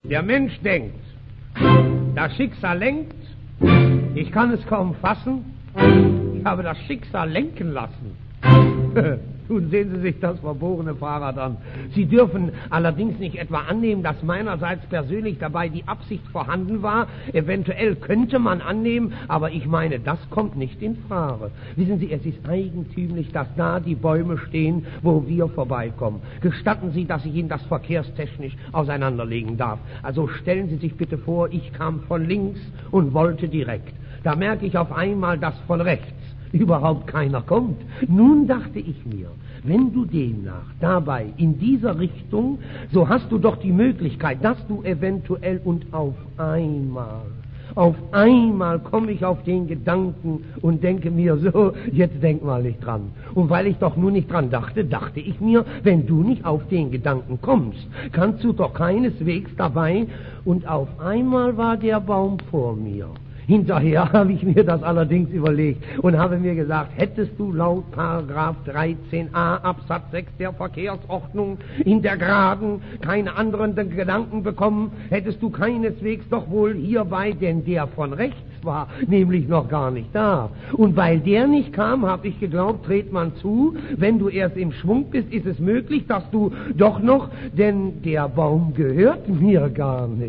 Der Mensch denkt, das Schicksal lenkt, ich kann es kaum fassen, ich habe das Schicksal lenken lassen. Nun sehen Sie sich das verborene Fahrrad an. Sie dürfen allerdings nicht etwa annehmen, dass meinerseits persönlich dabei die Absicht vorhanden war. Eventuell könnte man annehmen, aber ich meine, das kommt nicht in Frage. Wissen Sie, es ist eigentümlich, dass da die Bäume stehen, wo wir vorbeikommen. Gestatten Sie, dass ich Ihnen das verkehrstechnisch auseinanderlegen darf. Also stellen Sie sich bitte vor, ich kam von links und wollte direkt. Da merke ich auf einmal, dass von rechts überhaupt keiner kommt. Nun dachte ich mir, wenn du demnach dabei in dieser Richtung, so hast du doch die Möglichkeit, dass du eventuell und auf einmal komme ich auf den Gedanken und denke mir so, jetzt denk mal nicht dran. Und weil ich doch nur nicht dran dachte, dachte ich mir, wenn du nicht auf den Gedanken kommst, kannst du doch keineswegs dabei. Und auf einmal war der Baum vor mir. Hinterher habe ich mir das allerdings überlegt und habe mir gesagt, hättest du laut Paragraph 13a Absatz 6 der Verkehrsordnung in der Geraden keine anderen Gedanken bekommen, hättest du keineswegs doch wohl hierbei, denn der von rechts war nämlich noch gar nicht da. Und weil der nicht kam, habe ich geglaubt, dreht man zu, wenn du erst im Schwung bist, ist es möglich, dass du doch noch, denn der Baum gehört mir gar nicht.